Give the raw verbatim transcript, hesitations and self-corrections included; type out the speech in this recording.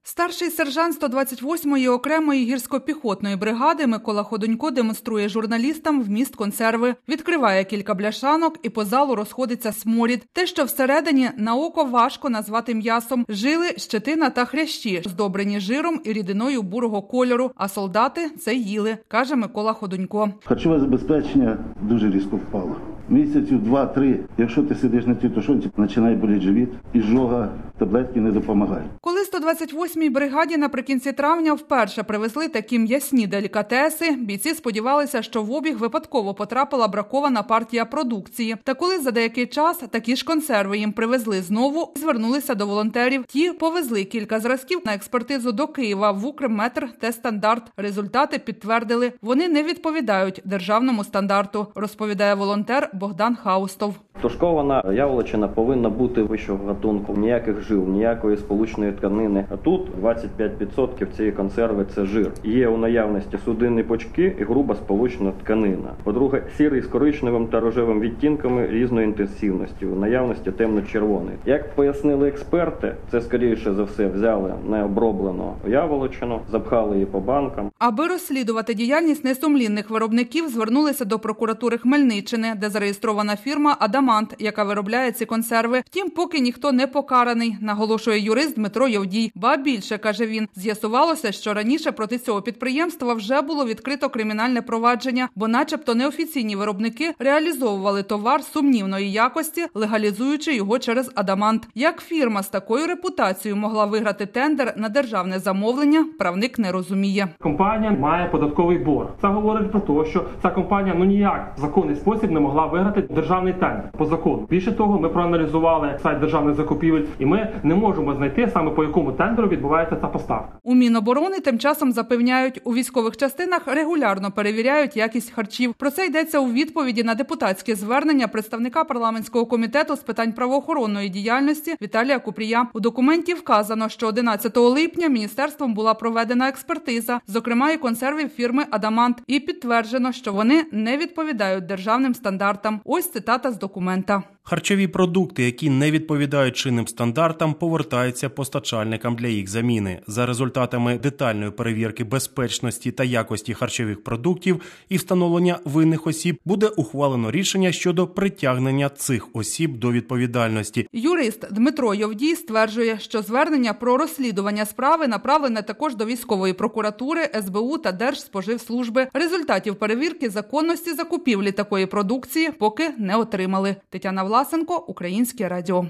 Старший сержант сто двадцять восьмої окремої гірсько-піхотної бригади Микола Ходунько демонструє журналістам вміст консерви. Відкриває кілька бляшанок і по залу розходиться сморід. Те, що всередині на око важко назвати м'ясом. Жили, щетина та хрящі, здобрені жиром і рідиною бурого кольору, а солдати це їли, каже Микола Ходунько. Харчове забезпечення дуже різко впало. Місяців два-три, якщо ти сидиш на цій тушонці, починає боліти живіт, і жога, таблетки не допомагають. Коли сто двадцять восьмій бригаді наприкінці травня вперше привезли такі м'ясні делікатеси, бійці сподівалися, що в обіг випадково потрапила бракована партія продукції. Та коли за деякий час такі ж консерви їм привезли знову, звернулися до волонтерів. Ті повезли кілька зразків на експертизу до Києва в Укрметр-Т-стандарт. Результати підтвердили, вони не відповідають державному стандарту, розповідає волонтер Богдан Хаустов. Тушкована яловичина повинна бути вищого гатунку, ніяких жил, ніякої сполучної тканини. А тут двадцять п'ять відсотків цієї консерви – це жир. Є у наявності судинні почки і груба сполучна тканина. По-друге, сірий з коричневим та рожевим відтінками різної інтенсивності, у наявності темно-червоний. Як пояснили експерти, це скоріше за все взяли необроблену яловичину, запхали її по банкам. Аби розслідувати діяльність несумлінних виробників, звернулися до прокуратури Хмельниччини, де зареєстрована фірма «Адамант», яка виробляє ці консерви. Втім, поки ніхто не покараний, наголошує юрист Дмитро Йовдій. Ба більше, каже він, з'ясувалося, що раніше проти цього підприємства вже було відкрито кримінальне провадження, бо начебто неофіційні виробники реалізовували товар сумнівної якості, легалізуючи його через «Адамант». Як фірма з такою репутацією могла виграти тендер на державне замовлення, правник не розуміє. Компанія має податковий борг. Це говорить про те, що ця компанія ну ніяк в законний спосіб не могла виграти державний тендер по закону. Більше того, ми проаналізували сайт державних закупівель, і ми не можемо знайти саме по якому тендеру відбувається ця поставка. У Міноборони тим часом запевняють, у військових частинах регулярно перевіряють якість харчів. Про це йдеться у відповіді на депутатське звернення представника парламентського комітету з питань правоохоронної діяльності Віталія Купрія. У документі вказано, що одинадцятого липня міністерством була проведена експертиза, зокрема і консервів фірми «Адамант», і підтверджено, що вони не відповідають державним стандартам. Ось цитата з документа. Харчові продукти, які не відповідають чинним стандартам, повертаються постачальникам для їх заміни. За результатами детальної перевірки безпечності та якості харчових продуктів і встановлення винних осіб буде ухвалено рішення щодо притягнення цих осіб до відповідальності. Юрист Дмитро Йовдій стверджує, що звернення про розслідування справи направлене також до військової прокуратури, ес бе у та Держспоживслужби. Результатів перевірки законності закупівлі такої продукції поки не отримали. Тетяна Власенко, Українське радіо.